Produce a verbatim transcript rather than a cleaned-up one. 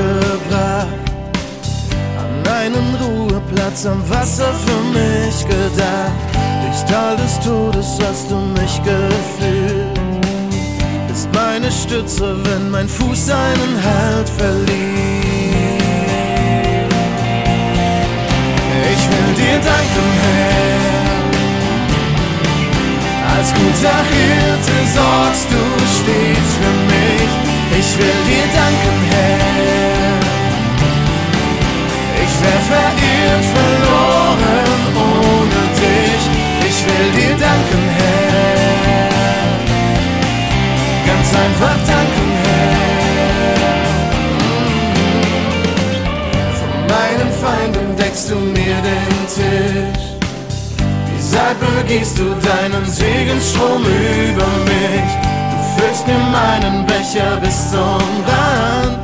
gebracht. An einen Ruheplatz am Wasser für mich gedacht. Durchs Tal des Todes hast du mich geführt. Bist meine Stütze, wenn mein Fuß seinen Halt verliert. Ich will dir danken, Herr. Als guter Hirte sorgst du stets für mich. Ich will dir danken, Herr. Ich wär verirrt, verloren ohne dich. Ich will dir danken, Herr. Ganz einfach danken, Herr. Von meinen Feinden deckst du mir den Tisch. Wie Salz begießt du deinen Segensstrom über mich. Du füllst mir meinen Becher bis zum Rand.